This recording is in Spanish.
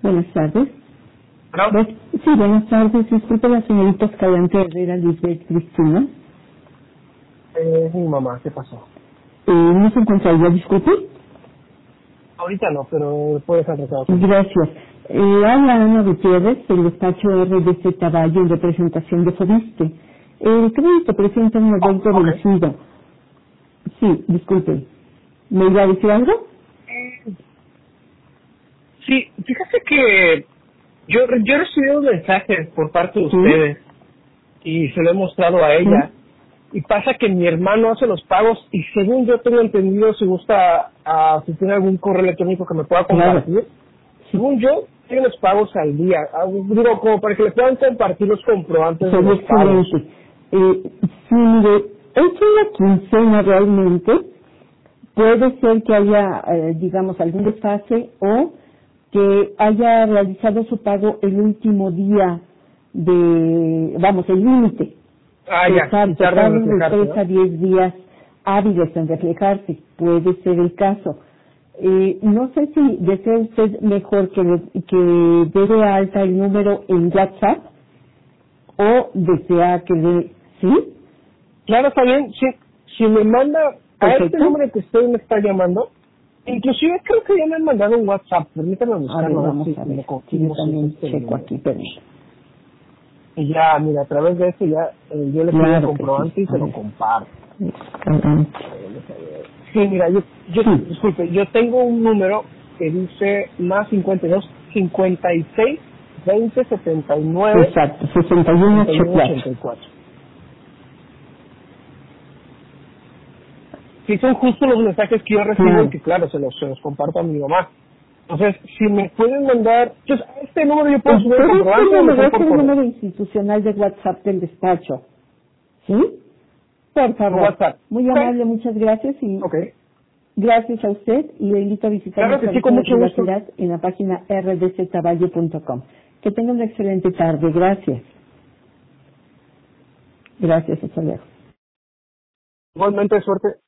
Buenas tardes. ¿Claro? Sí, buenas tardes. Disculpe la señorita Escalante Herrera Lisbeth Cristina. Es mi mamá, ¿qué pasó? ¿No se encuentra ella? Disculpe. Ahorita no, pero puedes hacer recado. Gracias. Habla Ana Gutiérrez del despacho RDC Valle en representación de Fobiste. El crédito presenta un evento vencido. Sí, disculpe. ¿Me iba a decir algo? Sí, fíjate que yo he recibido mensajes por parte de ustedes y se lo he mostrado a ella. Y pasa que mi hermano hace los pagos y según yo tengo entendido, si gusta, si tiene algún correo electrónico que me pueda compartir, según yo, tiene los pagos al día. Digo, como para que le puedan compartir los comprobantes de los pagos. Si mire, hecho la quincena realmente, puede ser que haya, digamos, algún desfase o que haya realizado su pago el último día el límite. Ya, tardan de 3 a 10 días hábiles en reflejarse, puede ser el caso. No sé si desea usted mejor que dé de alta el número en WhatsApp o desea que le... ¿Sí? Claro, está bien. Si me manda a este número que usted me está llamando, inclusive creo que ya me han mandado un WhatsApp. Permítame buscarlo. Vamos a ver. Yo también checo aquí, permítame. Y ya, mira, a través de eso ya yo le pido el comprobante y se lo comparto. Sí, mira, disculpe, yo tengo un número que dice más 52 56 20 79 exacto, 61 84. Sí, son justo los mensajes que yo recibo y que claro, se los comparto a mi mamá. Entonces, si me pueden mandar, pues a este número yo puedo subir el comprobante. Es el número institucional de WhatsApp del despacho. ¿Sí? Por favor. WhatsApp. Muy amable, muchas gracias y gracias a usted y le invito a visitar nuestra privacidad en la página rdctaballo.com. Que tenga una excelente tarde. Gracias. Gracias, hasta luego. Igualmente, suerte.